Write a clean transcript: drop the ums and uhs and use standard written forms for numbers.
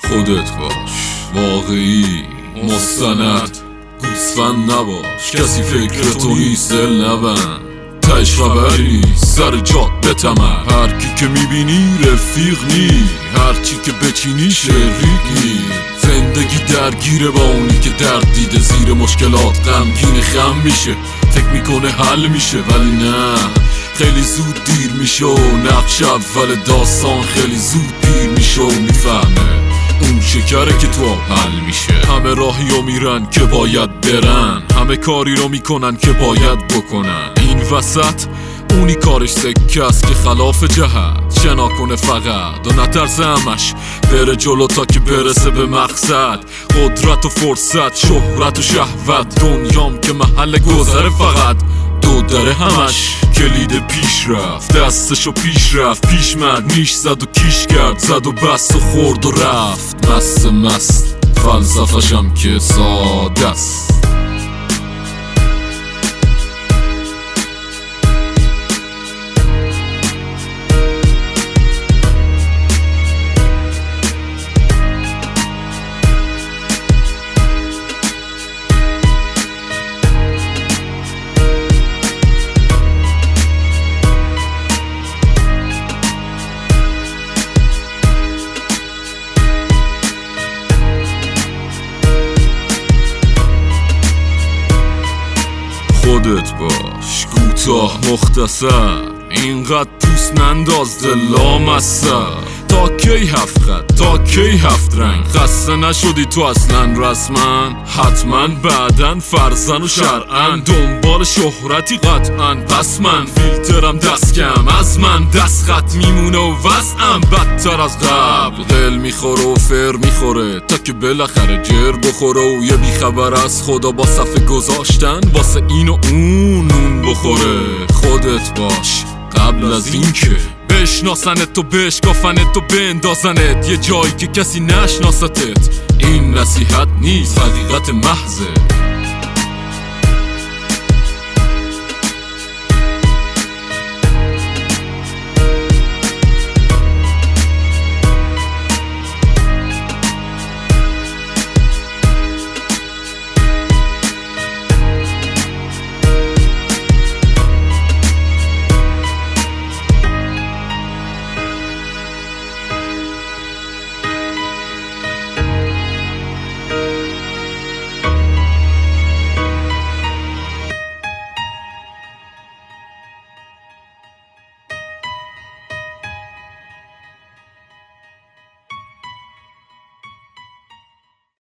خودت باش، واقعی، مستند، گوسفند نباش. کسی فکر تو نیست، دل نبند، تهش خبری نیست، سر جات بتمن. هر کی که میبینی رفیق نی، هرچی که بچینی شریک نی. زندگی درگیره با اونی که درد دیده، زیر مشکلات غمگین خم میشه، فکر میکنه حل میشه ولی نه، خیلی زود دیر میشه و نقش اول داستان خیلی زود پیر میشه و میفهمه اون شکره که تو حل میشه. همه راهی رو میرن که باید برن، همه کاری رو میکنن که باید بکنن. این وسط اونی کارش سکه است که خلاف جهت شنا کنه فقط و نترسه همش بره جلو تا که برسه به مقصد. قدرت و فرصت، شهرت و شهوت، دنیام که محل گذره فقط دو دره همش کلید پیش رفت، دستشو پیش رفت، پیش مد نیش زد و کیش کرد، زد و بست و خورد و رفت. مست فلسفه‌شم که ساده است. خودت باش، کوتاه مختصر، اینقدر پوست ننداز دلام اثر. تا کی هفت خط، تا کی هفت رنگ؟ خسته نشدی تو اصلا رسما؟ حتما بعدن فرزن و شرعن دنبال شهرتی قطعا. پس من فیلترم دست کم، از من دست خط میمونه و وضعم بدتر از قبل. دل میخوره و فر میخوره تا که بالاخره جر بخوره و یه بیخبر از خدا با صفحه گذاشتن واسه این و اون نون بخوره. خودت باش قبل از این که بشناسنت و بشکافنت و بندازنت یه جایی که کسی نشناستت. این نصیحت نیست، حقیقت محضه.